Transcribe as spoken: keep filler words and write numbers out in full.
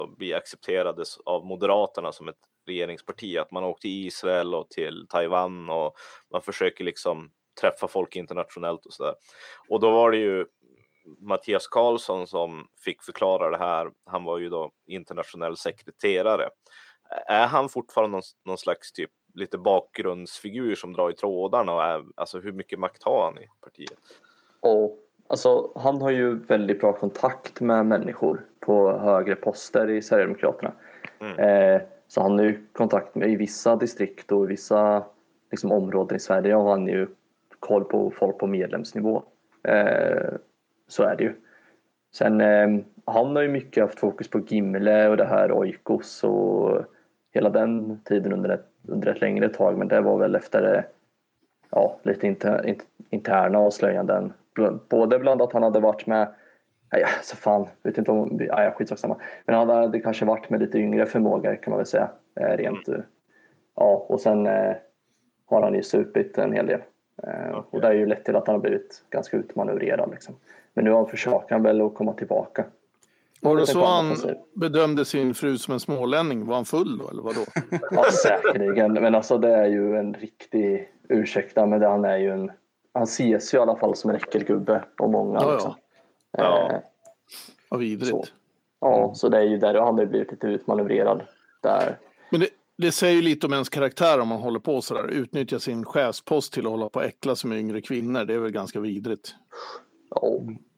bli accepterade av Moderaterna som ett regeringsparti, att man åkte till Israel och till Taiwan och man försöker liksom träffa folk internationellt och sådär. Och då var det ju Mattias Karlsson som fick förklara det här. Han var ju då internationell sekreterare. Är han fortfarande någon, någon slags typ lite bakgrundsfigur som drar i trådarna och är, alltså hur mycket makt har han i partiet? Och alltså han har ju väldigt bra kontakt med människor på högre poster i Sverigedemokraterna. Mm. Eh, så han har ju kontakt med i vissa distrikt och i vissa liksom, områden i Sverige och han har ju koll på folk på medlemsnivå. Eh, så är det ju. Sen eh, han har ju mycket haft fokus på Gimle och det här Oikos och hela den tiden under ett, under ett längre tag, men det var väl efter ja, lite inter, interna avslöjanden. Både bland att han hade varit med ja, så fan, vet inte om ja, skitsamma. Men han hade kanske varit med lite yngre förmågor kan man väl säga. Eh, rent mm. Ja, och sen eh, har han ju supit en hel del. Eh, okay. Och det är ju lätt till att han har blivit ganska utmanövrerad liksom. Men nu har han försökt han väl att komma tillbaka. Var det så han bedömde sin fru som en smålänning? Var han full då, eller vadå? Ja, säkerligen. Men alltså det är ju en riktig ursäkta, men det, han är ju en han ses ju i alla fall som en äckelgubbe och många ja, liksom. Ja, ja. Ja vidrigt. Så. Ja, så det är ju där han har blivit lite utmanövrerad där. Men det, det säger ju lite om ens karaktär om man håller på så där. Utnyttja sin chefspost till att hålla på och äckla som yngre kvinnor. Det är väl ganska vidrigt. Ja,